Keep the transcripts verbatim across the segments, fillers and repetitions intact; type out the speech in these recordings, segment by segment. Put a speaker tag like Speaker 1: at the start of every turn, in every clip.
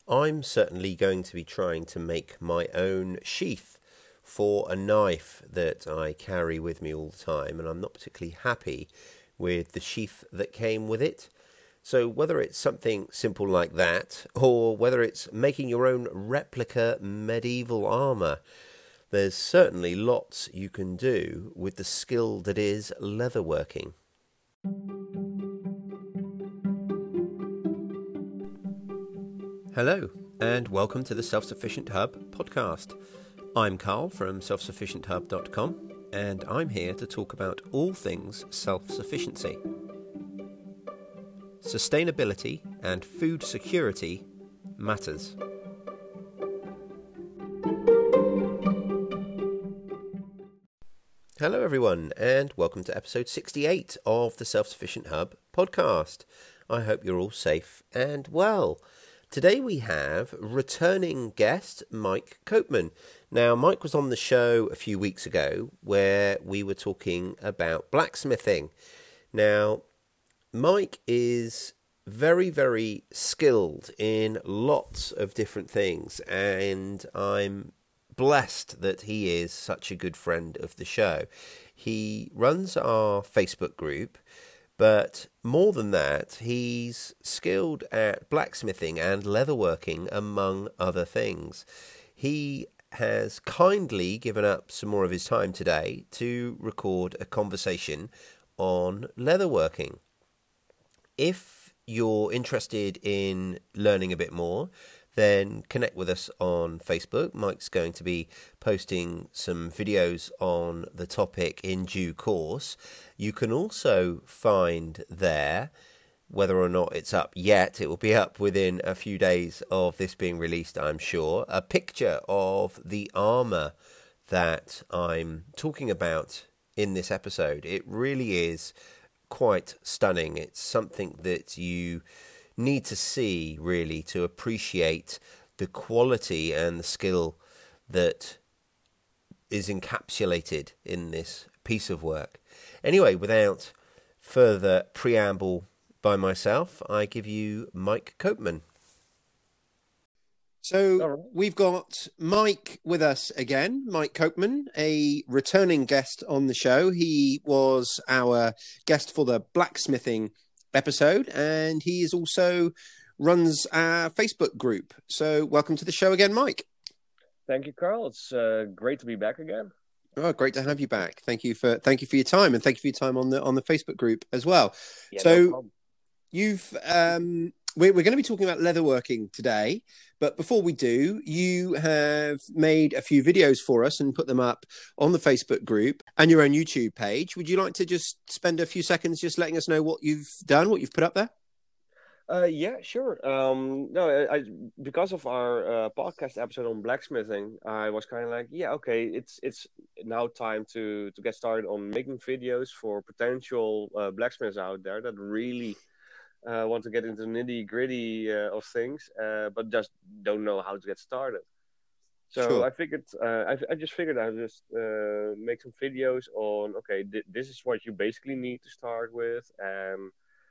Speaker 1: I'm certainly going to be trying to make my own sheath for a knife that I carry with me all the time, and I'm not particularly happy with the sheath that came with it. So whether it's something simple like that, or whether it's making your own replica medieval armour, there's certainly lots you can do with the skill that is leatherworking. Hello, and welcome to the Self-Sufficient Hub podcast. I'm Carl from self sufficient hub dot com, and I'm here to talk about all things self-sufficiency. Sustainability and food security matters. Hello everyone, and welcome to episode sixty-eight of the Self-Sufficient Hub podcast. I hope you're all safe and well. Today we have returning guest Mike Copeman. Now, Mike was on the show a few weeks ago where we were talking about blacksmithing. Now, Mike is very, very skilled in lots of different things, and I'm blessed that he is such a good friend of the show. He runs our Facebook group, but more than that, he's skilled at blacksmithing and leatherworking, among other things. He has kindly given up some more of his time today to record a conversation on leatherworking. If you're interested in learning a bit more, then connect with us on Facebook. Mike's going to be posting some videos on the topic in due course. You can also find there, whether or not it's up yet, it will be up within a few days of this being released, I'm sure, a picture of the armour that I'm talking about in this episode. It really is quite stunning. It's something that you need to see, really, to appreciate the quality and the skill that is encapsulated in this piece of work. Anyway, without further preamble by myself, I give you Mike Copeman. So right. We've got Mike with us again, Mike Copeman, a returning guest on the show. He was our guest for the blacksmithing episode, and he is also runs our Facebook group. So welcome to the show again, Mike.
Speaker 2: Thank you, Carl. It's uh, great to be back again.
Speaker 1: Oh, great to have you back. Thank you for thank you for your time, and thank you for your time on the on the Facebook group as well.
Speaker 2: Yeah,
Speaker 1: so
Speaker 2: no problem.
Speaker 1: you've um, we're, we're going to be talking about leatherworking today, but before we do, you have made a few videos for us and put them up on the Facebook group and your own YouTube page. Would you like to just spend a few seconds just letting us know what you've done, what you've put up there?
Speaker 2: Uh, yeah, sure. Um, no, I, I because of our uh, podcast episode on blacksmithing, I was kind of like, yeah, okay, it's it's now time to to get started on making videos for potential uh, blacksmiths out there that really uh, want to get into the nitty gritty uh, of things, uh, but just don't know how to get started. So
Speaker 1: Sure.
Speaker 2: I figured, uh, I, I just figured I'd just uh, make some videos on, okay, th- this is what you basically need to start with, and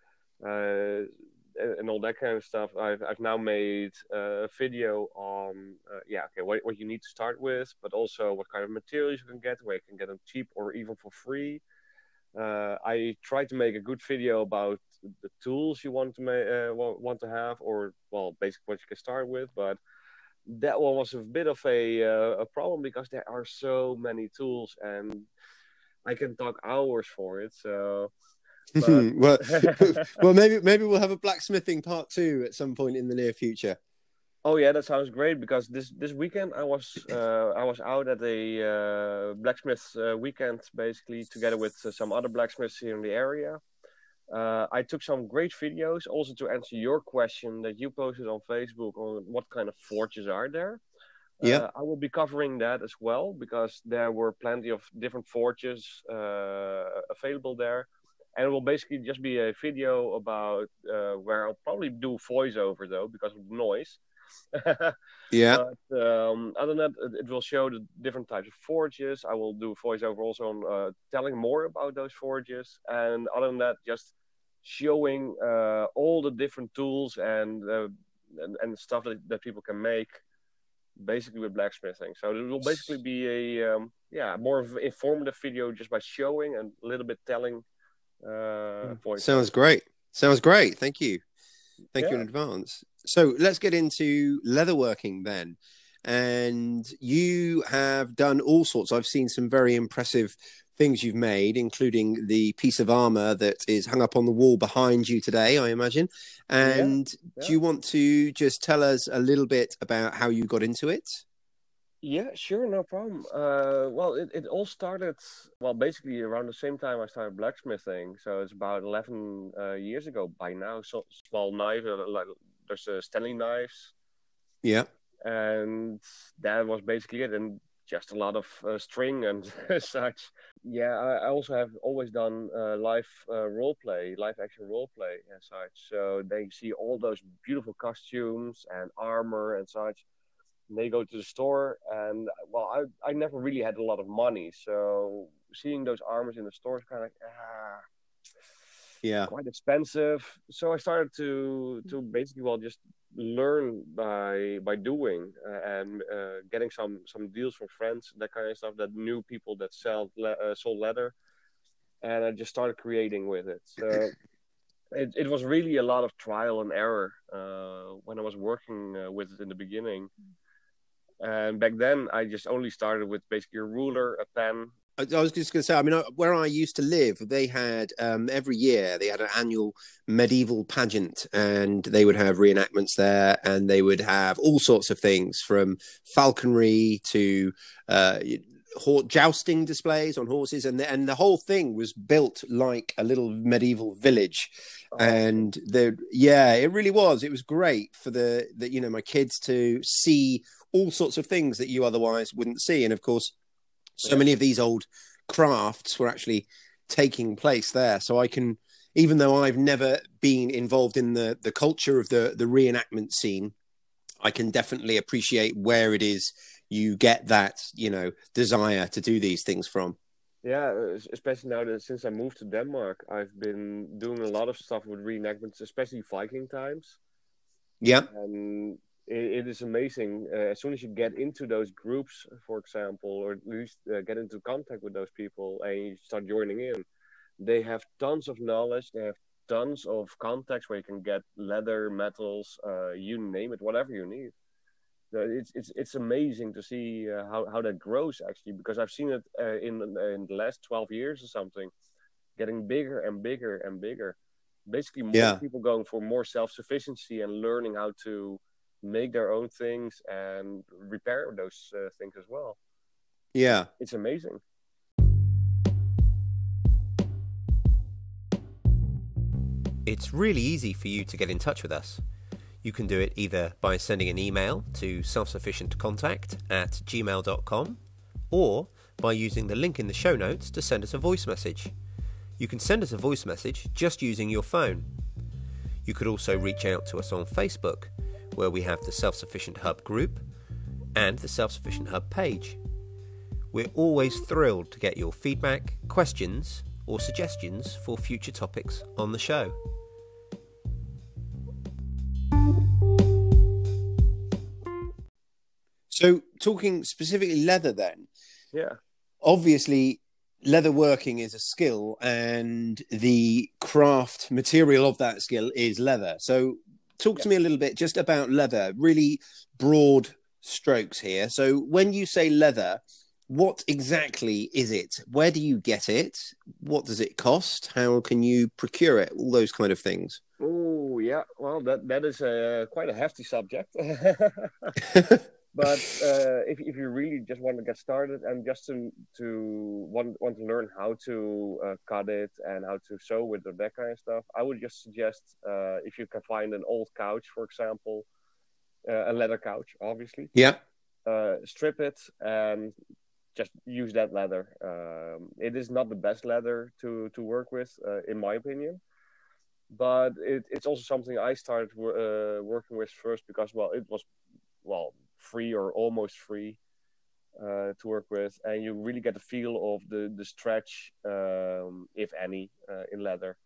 Speaker 2: uh, and all that kind of stuff. I've I've now made a video on, uh, yeah, okay, what what you need to start with, but also what kind of materials you can get, where you can get them cheap or even for free. Uh, I tried to make a good video about the tools you want to ma- uh, want to have, or well, basically what you can start with, but that one was a bit of a uh, a problem because there are so many tools and I can talk hours for it. So, but...
Speaker 1: well, well, maybe maybe we'll have a blacksmithing part two at some point in the near future.
Speaker 2: Oh yeah, that sounds great because this this weekend I was uh, I was out at a uh, blacksmith uh, weekend basically together with uh, some other blacksmiths here in the area. Uh, I took some great videos also to answer your question that you posted on Facebook on what kind of forges are there.
Speaker 1: Yeah,
Speaker 2: uh, I will be covering that as well because there were plenty of different forges uh, available there, and it will basically just be a video about uh, where I'll probably do voiceover though because of the noise.
Speaker 1: yeah.
Speaker 2: But um, other than that, it, it will show the different types of forges. I will do voiceover also on uh, telling more about those forges, and other than that, just showing uh, all the different tools and uh, and, and stuff that, that people can make basically with blacksmithing. So it will basically be a um, yeah more of an informative video just by showing and a little bit telling uh, points.
Speaker 1: Sounds great. Sounds great. Thank you. Thank
Speaker 2: Yeah.
Speaker 1: you in advance. So let's get into leatherworking then. And you have done all sorts. I've seen some very impressive things you've made, including the piece of armor that is hung up on the wall behind you today, I imagine. And
Speaker 2: Yeah, yeah.
Speaker 1: do you want to just tell us a little bit about how you got into it?
Speaker 2: Yeah, sure, no problem. Uh, well, it, it all started, well, basically around the same time I started blacksmithing. So it's about eleven uh, years ago by now. So small knife, uh, like there's uh, Stanley knives.
Speaker 1: Yeah.
Speaker 2: And that was basically it. And just a lot of uh, string and such. Yeah, I, I also have always done uh, live uh, role play, live action role play and such. So they see all those beautiful costumes and armor and such. And they go to the store, and well, I I never really had a lot of money, so seeing those armors in the store is kind of like ah,
Speaker 1: yeah,
Speaker 2: quite expensive. So I started to to basically well just learn by by doing uh, and uh, getting some some deals from friends, that kind of stuff, that knew people that sell le- uh, sold leather, and I just started creating with it. So. It, it was really a lot of trial and error uh, when I was working uh, with it in the beginning. And back then, I just only started with basically a ruler, a pen.
Speaker 1: I was just going to say, I mean, where I used to live, they had um, every year they had an annual medieval pageant, and they would have reenactments there, and they would have all sorts of things from falconry to uh, jousting displays on horses, and the, and the whole thing was built like a little medieval village. Oh. And the yeah, it really was. It was great for the, the you know my kids to see all sorts of things that you otherwise wouldn't see, and of course, so yeah. many of these old crafts were actually taking place there. So I can, even though I've never been involved in the the culture of the the reenactment scene, I can definitely appreciate where it is you get that, you know, desire to do these things from.
Speaker 2: Yeah, especially now that since I moved to Denmark, I've been doing a lot of stuff with reenactments, especially Viking times.
Speaker 1: Yeah.
Speaker 2: And it, it is amazing. Uh, as soon as you get into those groups, for example, or at least uh, get into contact with those people and you start joining in, they have tons of knowledge. They have tons of contacts where you can get leather, metals, uh, you name it, whatever you need. So it's it's it's amazing to see uh, how how that grows actually, because I've seen it uh, in in the last twelve years or something, getting bigger and bigger and bigger. Basically, more
Speaker 1: yeah.
Speaker 2: people going for more self-sufficiency and learning how to make their own things and repair those uh, things as well.
Speaker 1: Yeah,
Speaker 2: it's amazing.
Speaker 1: It's really easy for you to get in touch with us. You can do it either by sending an email to selfsufficientcontact at gmail dot com or by using the link in the show notes to send us a voice message. You can send us a voice message just using your phone. You could also reach out to us on Facebook, where we have the Self-Sufficient Hub group and the Self-Sufficient Hub page. We're always thrilled to get your feedback, questions, or suggestions for future topics on the show. So, talking specifically leather then,
Speaker 2: yeah,
Speaker 1: obviously leather working is a skill and the craft material of that skill is leather. So talk yeah. to me a little bit just about leather, really broad strokes here. So when you say leather, what exactly is it? Where do you get it? What does it cost? How can you procure it? All those kind of things.
Speaker 2: Oh, yeah. Well, that, that is a, quite a hefty subject. But uh, if if you really just want to get started and just to to want want to learn how to uh, cut it and how to sew with it, that kind of stuff, I would just suggest uh, if you can find an old couch, for example, uh, a leather couch, obviously.
Speaker 1: Yeah.
Speaker 2: Uh, strip it and just use that leather. Um, it is not the best leather to to work with, uh, in my opinion. But it, it's also something I started uh, working with first because, well, it was, well, free or almost free uh, to work with, and you really get the feel of the the stretch, um, if any, uh, in leather.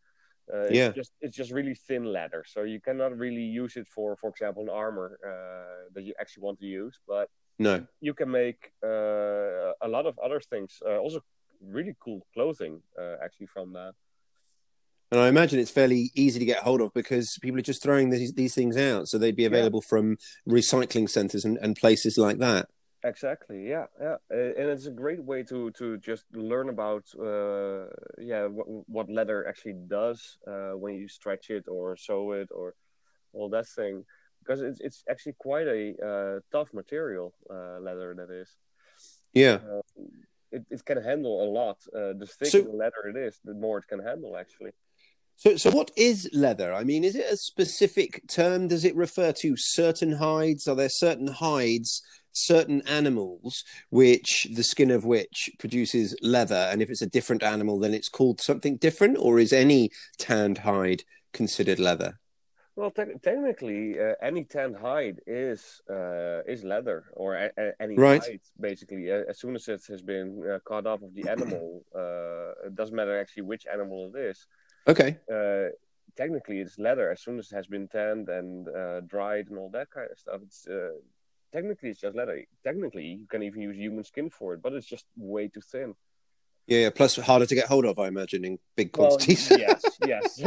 Speaker 2: Uh, it's
Speaker 1: Yeah.
Speaker 2: just it's just really thin leather, so you cannot really use it for, for example, an armor uh, that you actually want to use. But
Speaker 1: No.
Speaker 2: you can make uh, a lot of other things, uh, also really cool clothing uh, actually from that.
Speaker 1: And I imagine it's fairly easy to get hold of because people are just throwing these, these things out. So they'd be
Speaker 2: Yeah.
Speaker 1: available from recycling centres and, and places like that.
Speaker 2: Exactly. Yeah, yeah, Uh, and it's a great way to to just learn about uh, yeah what, what leather actually does uh, when you stretch it or sew it or all that thing, because it's it's actually quite a uh, tough material, uh, leather that is.
Speaker 1: Yeah.
Speaker 2: Uh, it it can handle a lot. Uh, the thicker
Speaker 1: So
Speaker 2: the leather it is, the more it can handle actually.
Speaker 1: So, so what is leather? I mean, is it a specific term? Does it refer to certain hides? Are there certain hides, certain animals, which the skin of which produces leather? And if it's a different animal, then it's called something different? Or is any tanned hide considered leather?
Speaker 2: Well, te- technically, uh, any tanned hide is uh, is leather, or a- a- any
Speaker 1: Right.
Speaker 2: hide, basically. Uh, as soon as it has been uh, cut off of the animal, uh, it doesn't matter actually which animal it is.
Speaker 1: Okay.
Speaker 2: Uh, technically, it's leather. As soon as it has been tanned and uh, dried and all that kind of stuff, it's uh, technically it's just leather. Technically, you can even use human skin for it, but it's just way too thin.
Speaker 1: Yeah, yeah. Plus, harder to get hold of, I imagine, in big
Speaker 2: Well,
Speaker 1: quantities.
Speaker 2: yes, yes.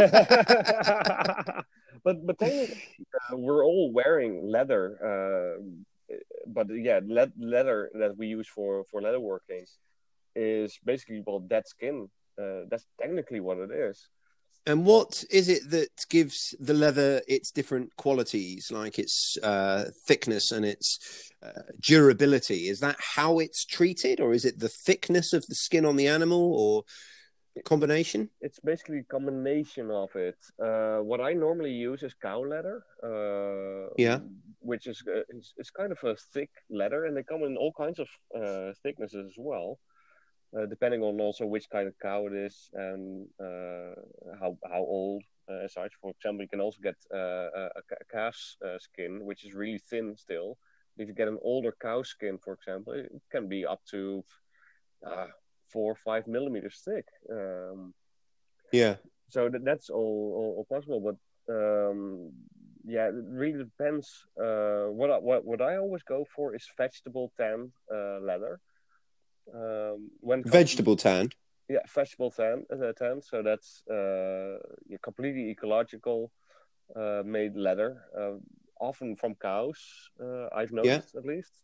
Speaker 2: but but technically, uh, we're all wearing leather. Uh, but yeah, le- leather that we use for for leatherworking is basically, well, dead skin. Uh, that's technically what it is.
Speaker 1: And what is it that gives the leather its different qualities, like its uh, thickness and its uh, durability? Is that how it's treated, or is it the thickness of the skin on the animal, or combination?
Speaker 2: It's basically a combination of it. Uh, what I normally use is cow leather, uh,
Speaker 1: Yeah,
Speaker 2: which is, uh, is is kind of a thick leather, and they come in all kinds of uh, thicknesses as well. Uh, depending on also which kind of cow it is and uh, how how old uh, as such. For example, you can also get uh, a, a calf's uh, skin, which is really thin still. If you get an older cow skin, for example, it can be up to uh, four or five millimeters thick. Um,
Speaker 1: yeah.
Speaker 2: so that, that's all, all, all possible, but um, yeah, it really depends. Uh, what I, what what I always go for is vegetable tanned uh, leather. Um, when it comes to
Speaker 1: Vegetable tan.
Speaker 2: yeah, vegetable tan, uh, tan. So that's uh, yeah, completely ecological, uh, made leather, uh, often from cows. Uh, I've
Speaker 1: Yeah.
Speaker 2: noticed at least.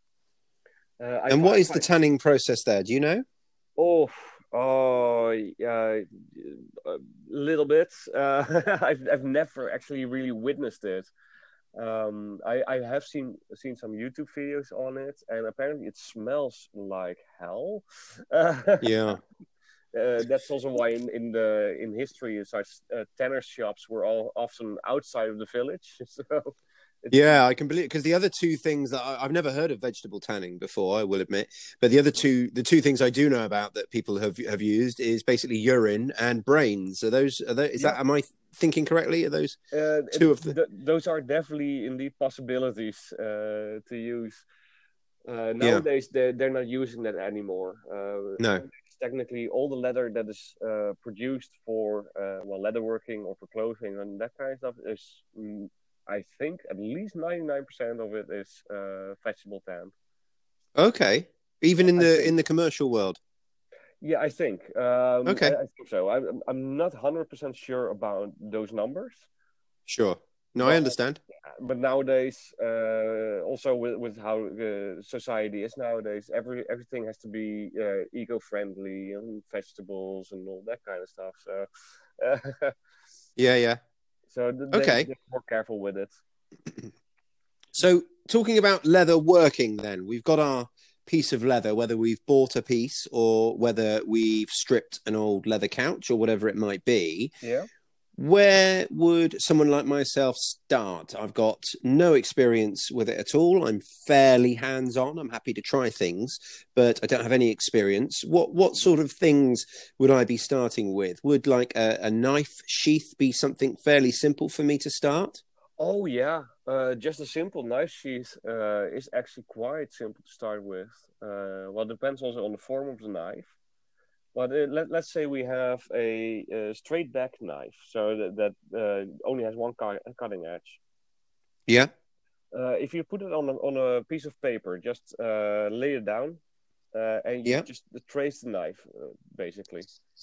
Speaker 2: Uh, I
Speaker 1: And
Speaker 2: find,
Speaker 1: what is the
Speaker 2: find
Speaker 1: tanning process there? Do you know?
Speaker 2: oh oh yeah, a little bit. Uh, I've I've never actually really witnessed it. Um, I, I have seen seen some YouTube videos on it, and apparently it smells like hell. Uh,
Speaker 1: Yeah.
Speaker 2: Uh, that's also why in, in the in history such uh, tanner shops were all often outside of the village. So it's
Speaker 1: Yeah, I can believe because the other two things that I, I've never heard of vegetable tanning before, I will admit, but the other two, the two things I do know about that people have have used is basically urine and brains. Are those? Are those is
Speaker 2: yeah.
Speaker 1: that? Am I thinking correctly? Are those
Speaker 2: Uh,
Speaker 1: two of the?
Speaker 2: th- those are definitely indeed possibilities uh, to use. Uh,
Speaker 1: Yeah.
Speaker 2: nowadays, they're, they're not using that anymore. Uh,
Speaker 1: No.
Speaker 2: technically, all the leather that is uh, produced for uh, well leatherworking or for clothing and that kind of stuff is, mm, I think, at least ninety-nine percent of it is uh, vegetable tan.
Speaker 1: Okay. Even in
Speaker 2: I
Speaker 1: the
Speaker 2: think.
Speaker 1: in the commercial world.
Speaker 2: Yeah, I think. Um, I,
Speaker 1: Okay.
Speaker 2: I think so. I'm, I'm not one hundred percent sure about those numbers,
Speaker 1: Sure. No, I
Speaker 2: but
Speaker 1: understand.
Speaker 2: but nowadays, uh, also with, with how uh, society is nowadays, every everything has to be uh, eco-friendly and vegetables and all that kind of stuff. So, uh,
Speaker 1: Yeah, yeah.
Speaker 2: so they
Speaker 1: Okay.
Speaker 2: they're more careful with it.
Speaker 1: So, talking about leather working, then we've got our piece of leather, whether we've bought a piece or whether we've stripped an old leather couch or whatever it might be.
Speaker 2: Yeah.
Speaker 1: Where would someone like myself start? I've got no experience with it at all. I'm fairly hands-on. I'm happy to try things, but I don't have any experience. What what sort of things would I be starting with? Would like a, a knife sheath be something fairly simple for me to start?
Speaker 2: Oh yeah. Uh, just a simple knife sheath uh, is actually quite simple to start with. Uh, well, it depends also on the form of the knife. But uh, let, let's say we have a, a straight back knife, so that, that uh, only has one cu- cutting edge.
Speaker 1: Yeah.
Speaker 2: Uh, if you put it on a, on a piece of paper, just uh, lay it down, uh, and you
Speaker 1: Yeah.
Speaker 2: just trace the knife, uh, basically.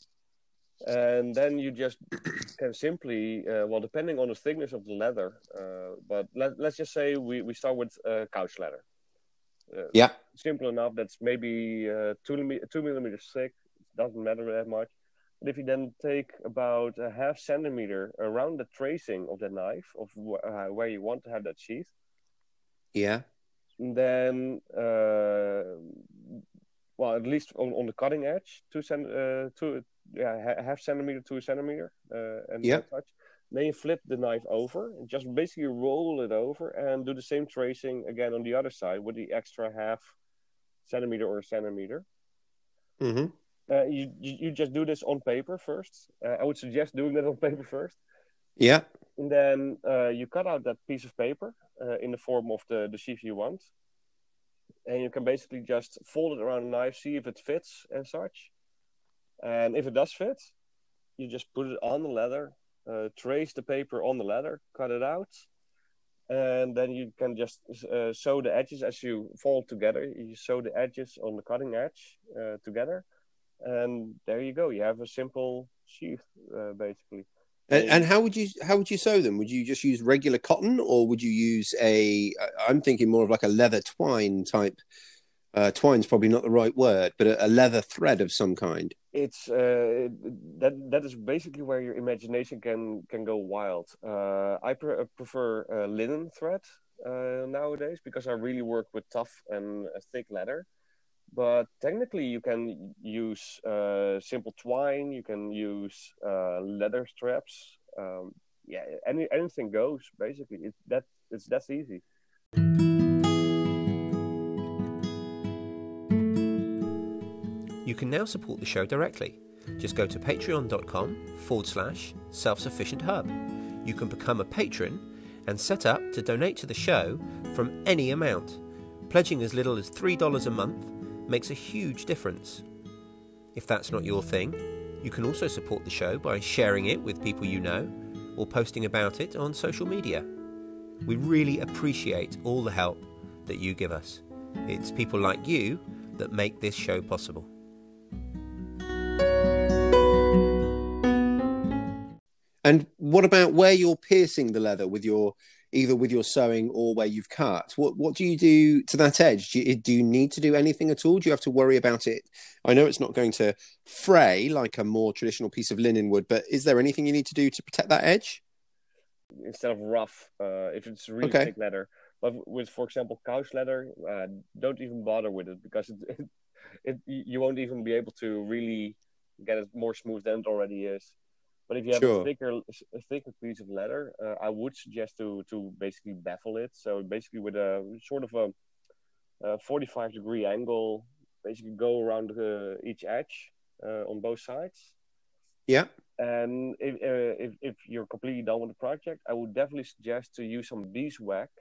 Speaker 2: And then you just can simply, uh, well, depending on the thickness of the leather, uh, but let, let's just say we, we start with uh, couch leather. Uh,
Speaker 1: Yeah.
Speaker 2: Simple enough. That's maybe uh, two, two millimeters thick. Doesn't matter that much. But if you then take about a half centimeter around the tracing of the knife, of wh- uh, where you want to have that sheath,
Speaker 1: Yeah.
Speaker 2: then, uh, well, at least on, on the cutting edge, two, cent- uh, two yeah, half centimeter to a centimeter, uh, and
Speaker 1: Yeah.
Speaker 2: that touch. Then you flip the knife over and just basically roll it over and do the same tracing again on the other side with the extra half centimeter or centimeter.
Speaker 1: Mm-hmm.
Speaker 2: Uh, you, you you just do this on paper first. Uh, I would suggest doing that on paper first.
Speaker 1: Yeah.
Speaker 2: And then uh, you cut out that piece of paper uh, in the form of the, the sheath you want. And you can basically just fold it around the knife, see if it fits and such. And if it does fit, you just put it on the leather, uh, trace the paper on the leather, cut it out. And then you can just uh, sew the edges as you fold together. You sew the edges on the cutting edge uh, together. And there you go. You have a simple sheath, uh, basically.
Speaker 1: And, and how would you how would you sew them? Would you just use regular cotton, or would you use a? I'm thinking more of like a leather twine type. Uh, twine's probably not the right word, but a, a leather thread of some kind.
Speaker 2: It's uh, that that is basically where your imagination can can go wild. Uh, I pre- prefer uh, linen thread uh, nowadays because I really work with tough and uh, thick leather. But technically, you can use uh, simple twine. You can use uh, leather straps. Um, yeah, any anything goes. Basically, it's that it's that's easy.
Speaker 1: You can now support the show directly. Just go to patreon.com forward slash self-sufficient hub. You can become a patron and set up to donate to the show from any amount. Pledging as little as three dollars a month makes a huge difference. If that's not your thing, you can also support the show by sharing it with people you know or posting about it on social media. We really appreciate all the help that you give us. It's people like you that make this show possible. And what about where you're piercing the leather with your, either with your sewing or where you've cut? What what do you do to that edge? Do you, do you need to do anything at all? Do you have to worry about it? I know it's not going to fray like a more traditional piece of linen would, but is there anything you need to do to protect that edge?
Speaker 2: Instead of rough, uh, if it's really
Speaker 1: Okay.
Speaker 2: thick leather. But with, for example, couch leather, uh, don't even bother with it because it, it, it you won't even be able to really get it more smooth than it already is. But if you have
Speaker 1: Sure.
Speaker 2: a thicker, a thicker piece of leather, uh, I would suggest to to basically bevel it. So basically, with a sort of a, a forty-five degree angle, basically go around uh, each edge uh, on both sides.
Speaker 1: Yeah.
Speaker 2: And if, uh, if if you're completely done with the project, I would definitely suggest to use some beeswax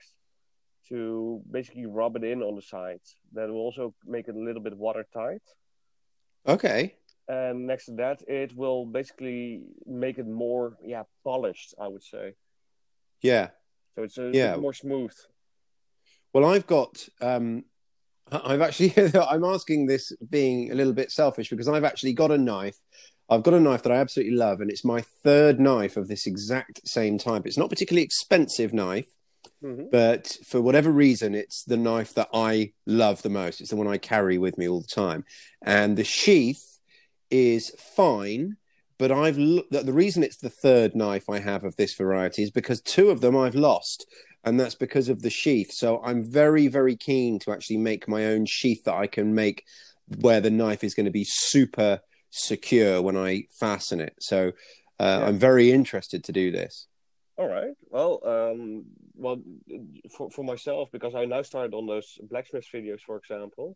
Speaker 2: to basically rub it in on the sides. That will also make it a little bit watertight.
Speaker 1: Okay.
Speaker 2: And next to that, it will basically make it more, yeah, polished, I would say.
Speaker 1: Yeah.
Speaker 2: So it's a
Speaker 1: Yeah.
Speaker 2: bit more smooth.
Speaker 1: Well, I've got, um, I've actually, I'm asking this being a little bit selfish because I've actually got a knife. I've got a knife that I absolutely love, and it's my third knife of this exact same type. It's not a particularly expensive knife,
Speaker 2: Mm-hmm.
Speaker 1: but for whatever reason, it's the knife that I love the most. It's the one I carry with me all the time. And the sheath is fine, but I've looked, the reason it's the third knife I have of this variety is because two of them I've lost, and that's because of the sheath. So I'm very, very keen to actually make my own sheath that I can make where the knife is going to be super secure when I fasten it. So uh,
Speaker 2: Yeah.
Speaker 1: I'm very interested to do this.
Speaker 2: All right. Well, um, well, for for myself, because I now started on those blacksmith videos, for example.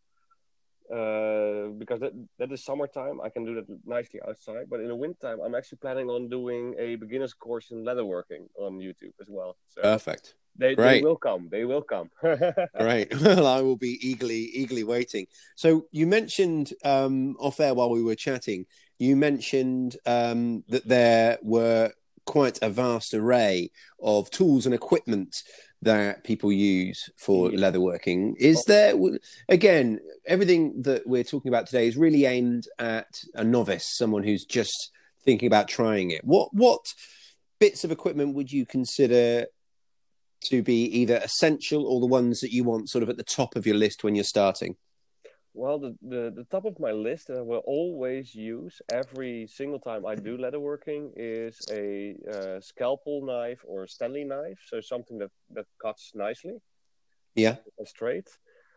Speaker 2: Uh, because that that is summertime, I can do that nicely outside. But in the wintertime, I'm actually planning on doing a beginner's course in leatherworking on YouTube as well. So
Speaker 1: Perfect.
Speaker 2: they they
Speaker 1: Great.
Speaker 2: will come. They will come.
Speaker 1: Great. Well, I will be eagerly, eagerly waiting. So you mentioned um, off air while we were chatting, you mentioned um, that there were quite a vast array of tools and equipment that people use for
Speaker 2: Yeah.
Speaker 1: leatherworking. Is there, again, everything that we're talking about today is really aimed at a novice, someone who's just thinking about trying it. What what bits of equipment would you consider to be either essential or the ones that you want sort of at the top of your list when you're starting?
Speaker 2: Well, the, the, the top of my list that I will always use every single time I do leatherworking is a uh, scalpel knife or a Stanley knife. So something that, that cuts nicely
Speaker 1: Yeah.
Speaker 2: and straight.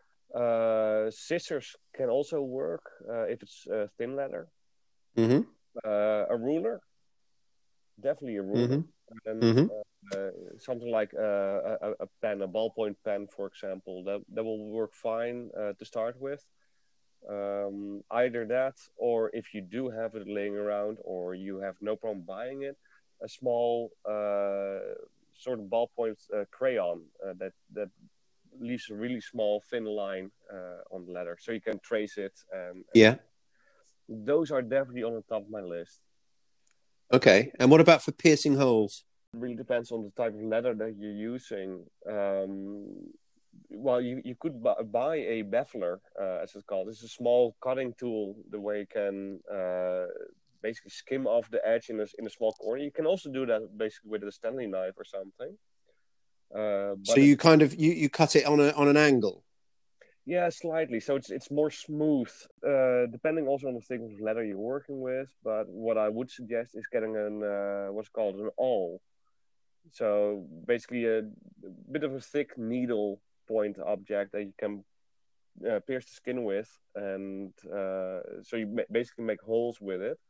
Speaker 2: Uh, scissors can also work uh, if it's uh, thin leather.
Speaker 1: Mm-hmm.
Speaker 2: Uh, a ruler, definitely a ruler.
Speaker 1: Mm-hmm.
Speaker 2: And
Speaker 1: Mm-hmm.
Speaker 2: uh, something like uh, a, a pen, a ballpoint pen, for example, that, that will work fine uh, to start with. Um, either that, or if you do have it laying around or you have no problem buying it, a small uh, sort of ballpoint uh, crayon uh, that that leaves a really small thin line uh, on the leather, so you can trace it. And, and
Speaker 1: Yeah.
Speaker 2: those are definitely on the top of my list.
Speaker 1: Okay. And what about for piercing holes?
Speaker 2: It really depends on the type of leather that you're using. Um, well, you, you could bu- buy a beveler, uh, as it's called. It's a small cutting tool, the way you can uh, basically skim off the edge in a, in a small corner. You can also do that basically with a Stanley knife or something. Uh, but
Speaker 1: So you kind of you, you cut it on a on an angle.
Speaker 2: Yeah, slightly. So it's it's more smooth, uh, depending also on the thickness of leather you're working with. But what I would suggest is getting an uh, what's called an awl. So basically a, a bit of a thick needle point object that you can uh, pierce the skin with, and uh, so you ma- basically make holes with it.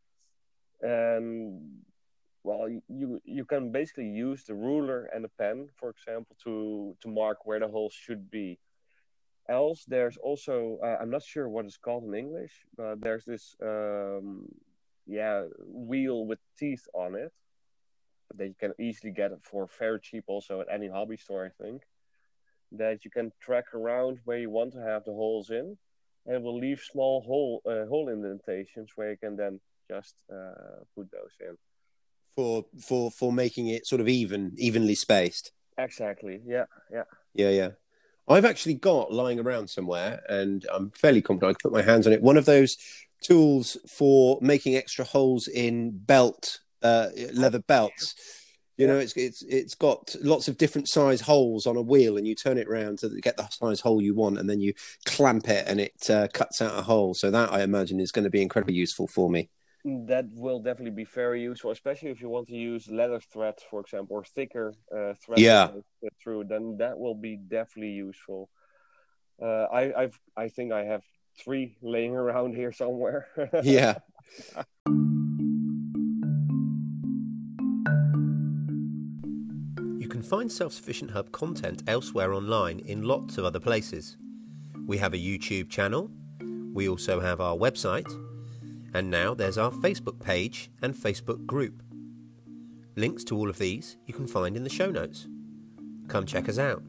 Speaker 2: And well, you you can basically use the ruler and a pen, for example, to to mark where the holes should be. Else, there's also uh, I'm not sure what it's called in English, but there's this um, yeah wheel with teeth on it that you can easily get it for very cheap also at any hobby store, I think. That you can track around where you want to have the holes in, and it will leave small hole uh, hole indentations where you can then just uh, put those in.
Speaker 1: For for for making it sort of even evenly spaced.
Speaker 2: Exactly. Yeah. Yeah.
Speaker 1: Yeah, yeah. I've actually got lying around somewhere, and I'm fairly confident I can put my hands on it. One of those tools for making extra holes in belt, uh, leather belts. You
Speaker 2: Yeah.
Speaker 1: know, it's it's it's got lots of different size holes on a wheel, and you turn it around to get the size hole you want, and then you clamp it, and it uh, cuts out a hole. So that, I imagine, is going to be incredibly useful for me.
Speaker 2: That will definitely be very useful, especially if you want to use leather thread, for example, or thicker uh, thread
Speaker 1: Yeah.
Speaker 2: through. Then that will be definitely useful. Uh, I I've I think I have three laying around here somewhere.
Speaker 1: Yeah. You can find Self-Sufficient Hub content elsewhere online in lots of other places. We have a YouTube channel. We also have our website. And now there's our Facebook page and Facebook group. Links to all of these you can find in the show notes. Come check us out.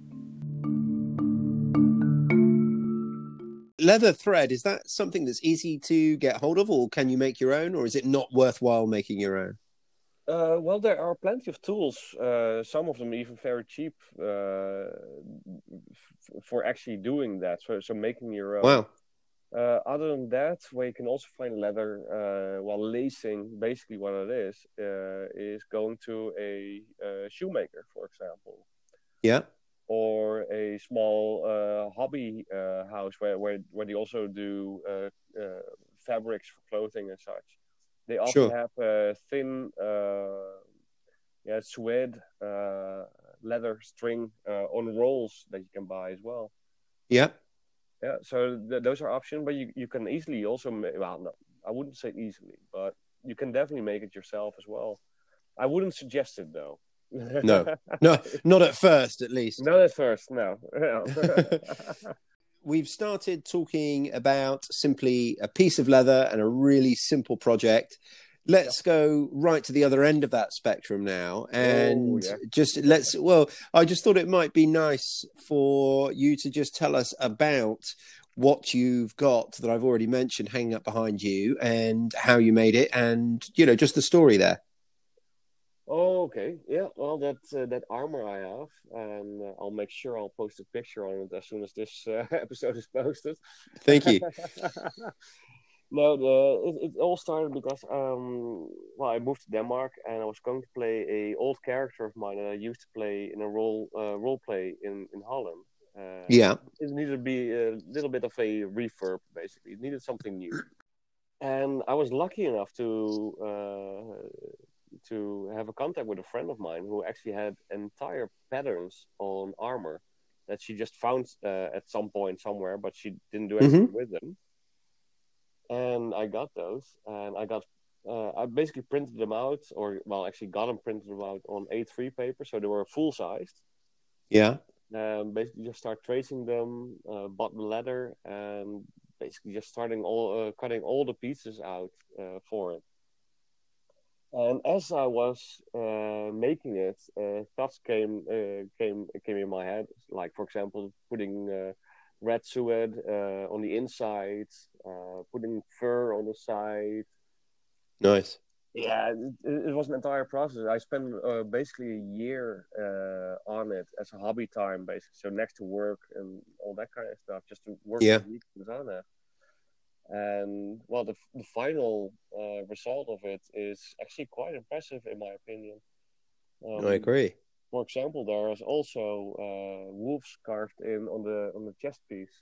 Speaker 1: Leather thread, is that something that's easy to get hold of, or can you make your own, or is it not worthwhile making your own?
Speaker 2: Uh, well, there are plenty of tools, uh, some of them even very cheap uh, f- for actually doing that, so, so making your own.
Speaker 1: Wow.
Speaker 2: Uh, other than that, where you can also find leather uh, while lacing, basically what it is, uh, is going to a, a shoemaker, for example.
Speaker 1: Yeah.
Speaker 2: Or a small uh, hobby uh, house where, where, where they also do uh, uh, fabrics for clothing and such. They often
Speaker 1: Sure.
Speaker 2: have a thin uh, yeah, suede uh, leather string uh, on rolls that you can buy as well.
Speaker 1: Yeah.
Speaker 2: Yeah, so th- those are options, but you, you can easily also make, well, no, I wouldn't say easily, but you can definitely make it yourself as well. I wouldn't suggest it though.
Speaker 1: No, no, not at first, at least.
Speaker 2: Not at first, no.
Speaker 1: We've started talking about simply a piece of leather and a really simple project. let's go right to the other end of that spectrum now, and
Speaker 2: Oh yeah.
Speaker 1: just let's. Well, I just thought it might be nice for you to just tell us about what you've got that I've already mentioned hanging up behind you, and how you made it, and you know, just the story there.
Speaker 2: Oh, okay. Yeah. Well, that uh, that armor I have, and uh, I'll make sure I'll post a picture on it as soon as this uh, episode is posted.
Speaker 1: Thank you.
Speaker 2: No, the it, it all started because um well I moved to Denmark and I was going to play a old character of mine that I used to play in a role uh, role play in in Holland. Uh,
Speaker 1: Yeah.
Speaker 2: it needed to be a little bit of a refurb, basically. It needed something new, and I was lucky enough to uh, to have a contact with a friend of mine who actually had entire patterns on armor that she just found uh, at some point somewhere, but she didn't do anything
Speaker 1: Mm-hmm.
Speaker 2: with them. And I got those, and I got uh, I basically printed them out, or well, actually got them printed them out on A three paper, so they were full sized.
Speaker 1: Yeah.
Speaker 2: Um, basically, just start tracing them, uh, bought the leather, and basically just starting all uh, cutting all the pieces out uh, for it. And as I was uh, making it, uh, thoughts came uh, came came in my head. Like, for example, putting uh, red suede uh, on the inside, uh, putting fur on the side.
Speaker 1: Nice.
Speaker 2: Yeah, it, it was an entire process. I spent uh, basically a year uh, on it as a hobby time, basically. So next to work and all that kind of stuff, just to work
Speaker 1: Yeah.
Speaker 2: on weekends on it. And well, the the final uh, result of it is actually quite impressive, in my opinion.
Speaker 1: I
Speaker 2: Um,
Speaker 1: agree.
Speaker 2: for example, there is also uh, wolves carved in on the on the chest piece.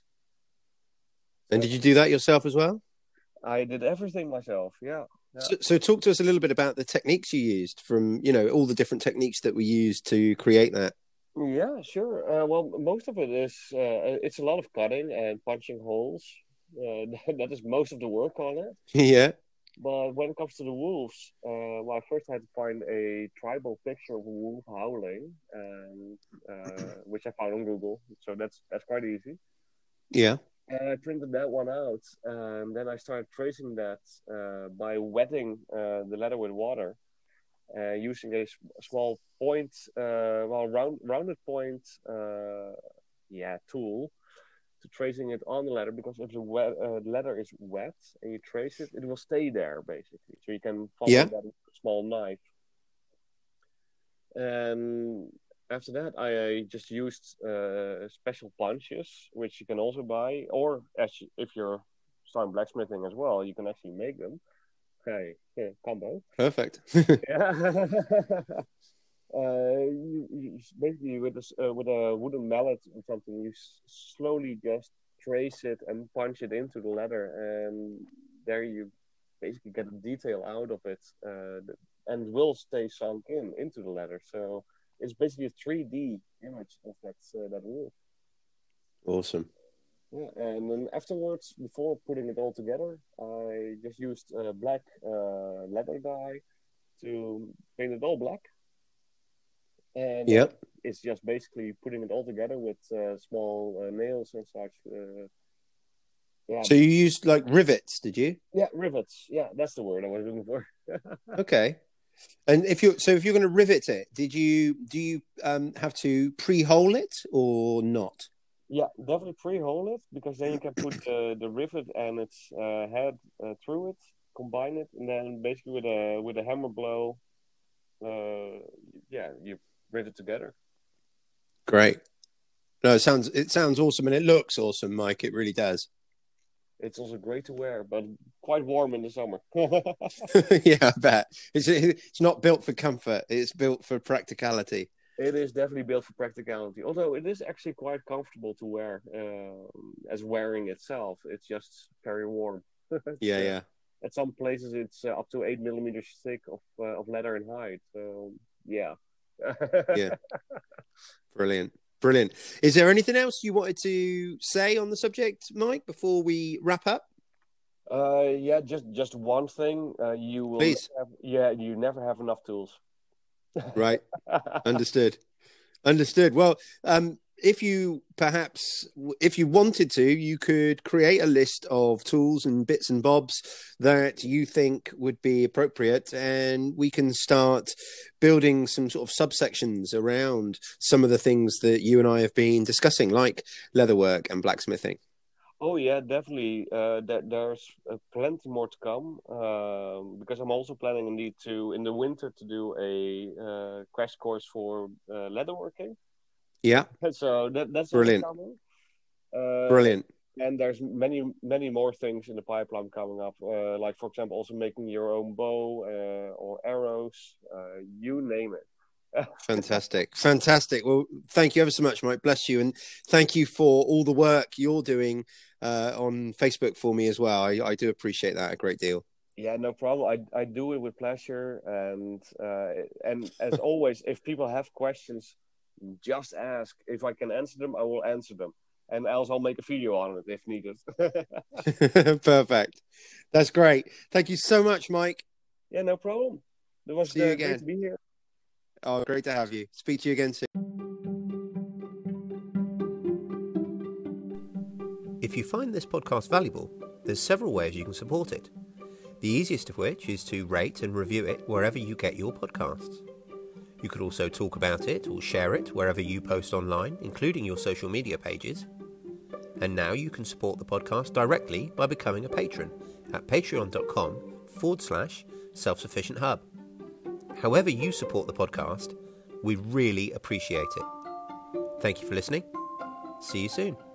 Speaker 1: And
Speaker 2: So
Speaker 1: did you do that yourself as well?
Speaker 2: I did everything myself. Yeah, yeah,
Speaker 1: So, so talk to us a little bit about the techniques you used, from, you know, all the different techniques that we used to create that.
Speaker 2: yeah. Sure. Uh, well, most of it is uh, it's a lot of cutting and punching holes. Uh, that is most of the work on it.
Speaker 1: Yeah.
Speaker 2: But when it comes to the wolves, uh, well, I first had to find a tribal picture of a wolf howling, and uh, which I found on Google. So that's that's quite easy.
Speaker 1: Yeah.
Speaker 2: And I printed that one out, and then I started tracing that uh, by wetting uh, the leather with water, uh, using a s- small point, uh, well, round rounded point, uh, yeah, tool to tracing it on the leather, because if the wet, uh, leather is wet and you trace it, it will stay there basically. So you can follow
Speaker 1: Yeah.
Speaker 2: that with a small knife. And after that, I just used uh, special punches, which you can also buy, or as you, if you're starting blacksmithing as well, you can actually make them. Okay, yeah, combo.
Speaker 1: Perfect.
Speaker 2: Yeah. Uh, you, you basically with a s- uh, with a wooden mallet or something, you s- slowly just trace it and punch it into the leather, and there you basically get the detail out of it, uh, th- and will stay sunk in into the leather. So it's basically a three D image of that uh, that wolf.
Speaker 1: Awesome.
Speaker 2: Yeah, and then afterwards, before putting it all together, I just used uh, black uh, leather dye to paint it all black. And then
Speaker 1: Yeah.
Speaker 2: it's just basically putting it all together with uh, small uh, nails and such. Uh, yeah,
Speaker 1: So you used like rivets, did you?
Speaker 2: yeah, rivets. Yeah, that's the word I was looking for.
Speaker 1: Okay. And if you so if you're going to rivet it, did you do you um have to pre-hole it or not?
Speaker 2: Yeah, definitely pre-hole it, because then you can put the the rivet and its uh, head uh, through it, combine it, and then basically with a with a hammer blow, uh, yeah, you rivet together.
Speaker 1: Great. No, it sounds it sounds awesome, and it looks awesome, Mike. It really does.
Speaker 2: It's also great to wear, but quite warm in the summer.
Speaker 1: Yeah, I bet. It's it's not built for comfort. It's built for practicality.
Speaker 2: It is definitely built for practicality, although it is actually quite comfortable to wear um, as wearing itself. It's just very warm. It's,
Speaker 1: Yeah,
Speaker 2: uh,
Speaker 1: yeah,
Speaker 2: at some places, it's uh, up to eight millimeters thick of uh, of leather and hide. So yeah.
Speaker 1: yeah. Brilliant. Brilliant. Is there anything else you wanted to say on the subject, Mike, before we wrap up?
Speaker 2: uh, yeah, just just one thing. Uh, you will never
Speaker 1: Please.
Speaker 2: have, yeah, you never have enough tools.
Speaker 1: Right. Understood. Understood. Well, um, if you perhaps, if you wanted to, you could create a list of tools and bits and bobs that you think would be appropriate, and we can start building some sort of subsections around some of the things that you and I have been discussing, like leatherwork and blacksmithing.
Speaker 2: Oh yeah, definitely. Uh, that there's uh, plenty more to come, um, because I'm also planning indeed to in the winter to do a uh, crash course for uh, leatherworking.
Speaker 1: Yeah,
Speaker 2: So that that's also
Speaker 1: brilliant,
Speaker 2: coming. Uh,
Speaker 1: brilliant.
Speaker 2: and there's many many more things in the pipeline coming up. Uh, like for example, also making your own bow uh, or arrows. Uh, you name it.
Speaker 1: Fantastic. Fantastic. Well, thank you ever so much, Mike. Bless you. And thank you for all the work you're doing uh, on Facebook for me as well. I, I do appreciate that a great deal.
Speaker 2: Yeah, no problem. I, I do it with pleasure. And uh, and as always, if people have questions, just ask. If I can answer them, I will answer them. And else I'll make a video on it if needed.
Speaker 1: Perfect. That's great. Thank you so much, Mike.
Speaker 2: Yeah, no problem. It was
Speaker 1: See you
Speaker 2: uh,
Speaker 1: again.
Speaker 2: great to be here.
Speaker 1: Oh, great to have you. Speak to you again soon. If you find this podcast valuable, there's several ways you can support it. The easiest of which is to rate and review it wherever you get your podcasts. You could also talk about it or share it wherever you post online, including your social media pages. And now you can support the podcast directly by becoming a patron at patreon.com forward slash self-sufficient hub. However you support the podcast, we really appreciate it. Thank you for listening. See you soon.